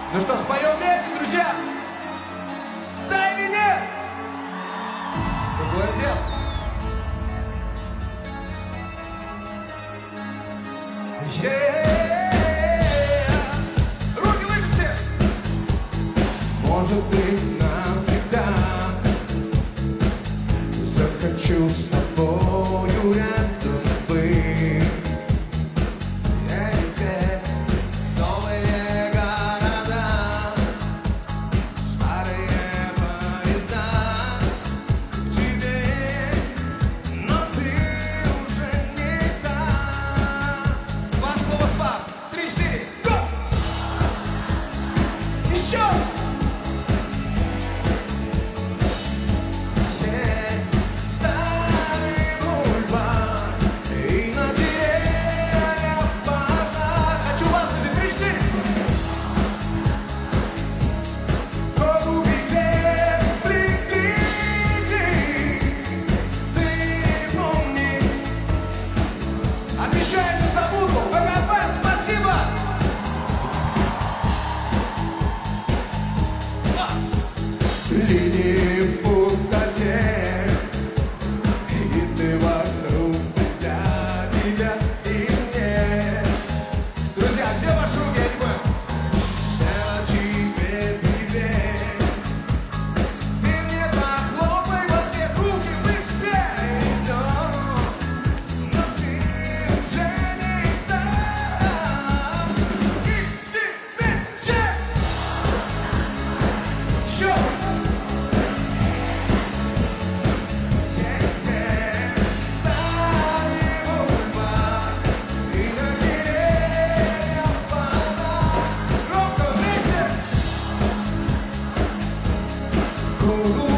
Ну что, споем вместе, друзья? Да или нет? Другое дело. Руки выше все! Может быть, навсегда захочу с тобою рядом быть. Я и ты, новые города, старые поезда к тебе, но ты уже не там. Два слова спас. 3-4. Го! Еще! Хочу вас уже. 3-4. Обещаю, не забуду. ВКП, спасибо! Линии в пустоте, и ты вокруг меня, тебя и мне. Друзья, где ваши руки? Я не понял. Все тебе привет. Ты мне похлопай в ответ руки выше все. И всё, но ты уже не там. И вместе. Еще! Теперь стали бульвар, и на деревьях фонарь. Громко вместе! Кругом